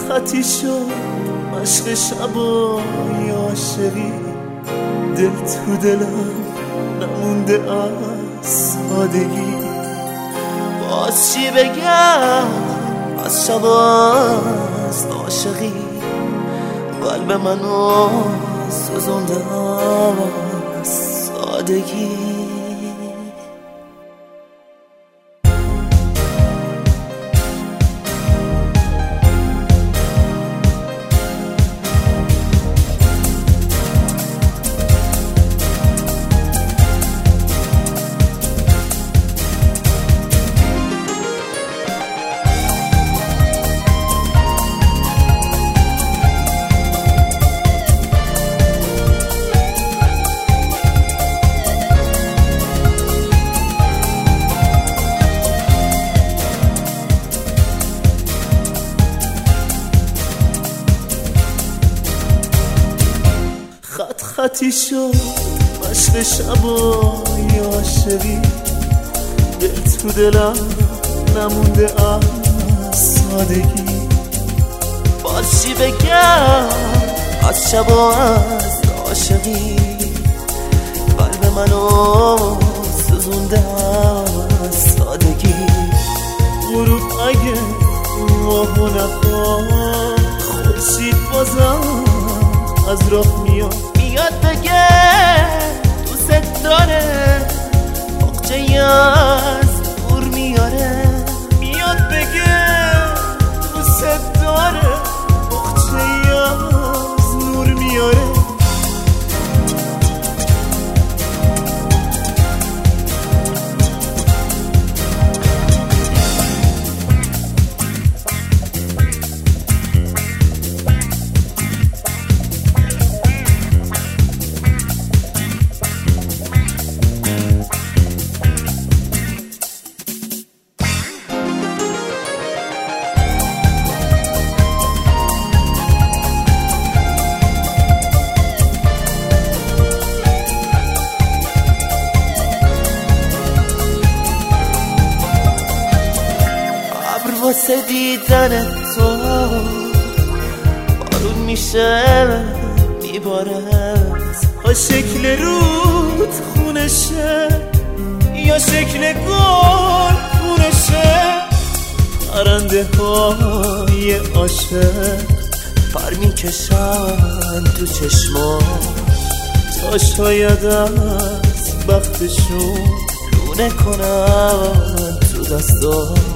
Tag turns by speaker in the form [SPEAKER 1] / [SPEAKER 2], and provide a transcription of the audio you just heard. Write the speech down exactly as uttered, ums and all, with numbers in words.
[SPEAKER 1] خطی شد مشق شبای عاشقی، دل تو دلم نمونده از سادگی. باز چی بگم از شب از عاشقی، قلب منو سوزونده از سادگی. خط خطی شد مشق شبای عاشقی، دل تو دلم نمونده از سادگی. باز چی بگم از شب از عاشقی، قلب منو سوزونده از سادگی. غروب اگه ماهو نخواه، خورشید بازم از راه میاد میاد بگه دوست داره، عقده‌ای از نور میاره. میاد بگه دوست داره، عقده‌ای از نور میاره. واسه دیدن تو بارون میشه میبارد، ها شکل رود خونشه یا شکل گل خونشه. پرنده های عاشق پر میکشن تو چشما، تا شاید از بختشون لونه کنن تو دستا.